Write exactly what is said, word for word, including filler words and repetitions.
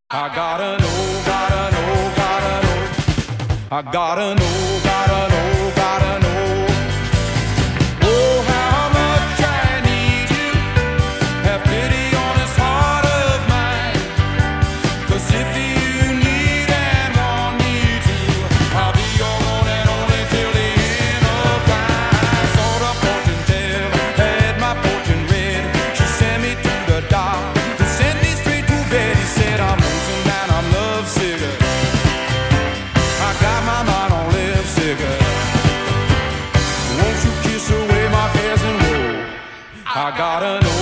I gotta know, gotta know, gotta know. I gotta know, gotta know, gotta know. Oh, how much I need you. Have pity on this heart of mine. 'Cause if you need and want me to, I'll be your one and only till the end of time. Saw the fortune teller, had my fortune read. She sent me to the doctor, sent me straight to bed. He said I'm I got my mind on lipstick. Won't you kiss away my cares and woe? I gotta know.